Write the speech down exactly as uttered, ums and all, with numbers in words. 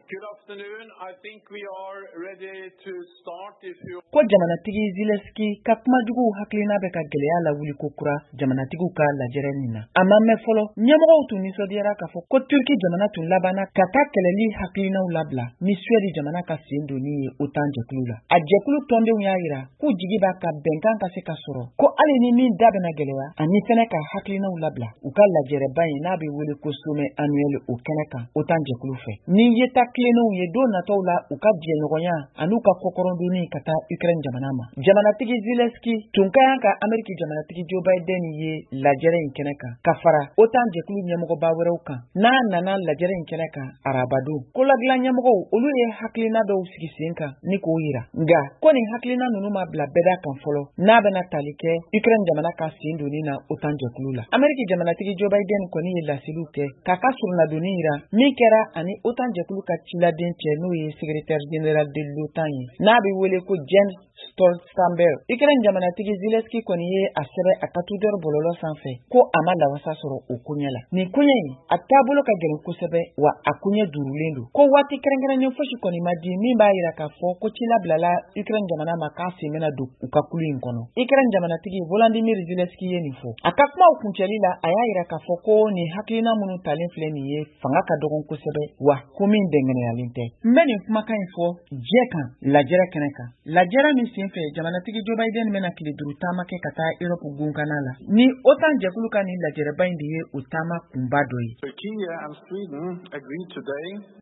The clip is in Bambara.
Good afternoon. I think we are ready to start. If you ko jamanatigi Zelensky ka kumajugu hakilina bɛ ka gɛlɛya la wuli ko kura jamanatigiw ka lajɛrɛ nin na a ma mɛn fɔlɔ ɲɛmɔgɔw tun nisɔndiyara k'a fɔ ko Turki jamana tun labanna ka taa kɛlɛli hakilinaw labila ni Suède jamana ka sen donni ye OTAN jɛkulu la a jɛkulu tɔndenw y'a yira k'u jigi b'a ka bɛnkan ka se ka sɔrɔ ko hali ni min da bɛna gɛlɛya ani fɛnɛ ka hakilinaw labila u ka lajɛrɛba in n'a bɛ wele ko sommet annuel o kɛnɛ kan OTAN jɛkulu fɛ ni yeta kilennenw ye don nataw la u ka diɲɛɲɔgɔnya an'u ka kɔkɔrɔndonni ka taa Ukraine jamana ma jamanatigi Zelensky tun ka kan ka Ameriki jamanatigi Joe Biden ye lajɛrɛ in kɛnɛ kan ka fara OTAN jɛkulu ɲɛmɔgɔba wɛrɛw kan n'a nana lajɛrɛ in kɛnɛ kan arabadon ko ladilan ɲɛmɔgɔw olu ye hakilina dɔw sigi sen kan ni k'o yira nga ko nin hakilina ninnu ma bila bɛda kan fɔlɔ n'a bɛna tali kɛ Ukraine jamana ka sen donni na OTAN jɛkulu la Ameriki jamanatigi Joe Biden kɔni ye laseliw kɛ k'a ka surunadonni yira min kɛra ani OTAN jɛkulu ka ciladen cɛ n'o ye secrétaire général de l'OTAN ye n'a bɛ wele ko Jens Stoltenberg Ukraine jamanatigi Zelensky kɔni ye a sɛbɛ a ka Twitter bɔlɔlɔ sanfɛ ko a ma lawasa sɔrɔ o koɲɛ la nin koɲɛ in a taabolo ka gɛlɛn kosɛbɛ wa a koɲɛ durulen don ko waati kɛrɛnkɛrɛnnen fosi kɔni ma di min b'a yira k'a fɔ ko ci labilala Ukraine jamana ma k'a sen bɛna don u ka kulu in kɔnɔ Ukraine jamanatigi Volodymyr Zelensky ye nin fɔ a ka kumaw kuncɛli la a y'a yira k'a fɔ ko nin hakilina minnu talen filɛ nin ye fanga ka dɔgɔn kosɛbɛ wa ko min dɛngɛnɛyalen tɛ n bɛ nin kumakan in fɔ jɛ kan lajɛrɛ kɛnɛ kan lajɛrɛ min senfɛ jamanatigi Joe Biden bɛna tile duuru taama kɛ ka taa Europe gunkana la ni OTAN jɛkulu ka nin lajɛrɛba in de ye o taama kunba dɔ ye Turkey and Sweden agreed today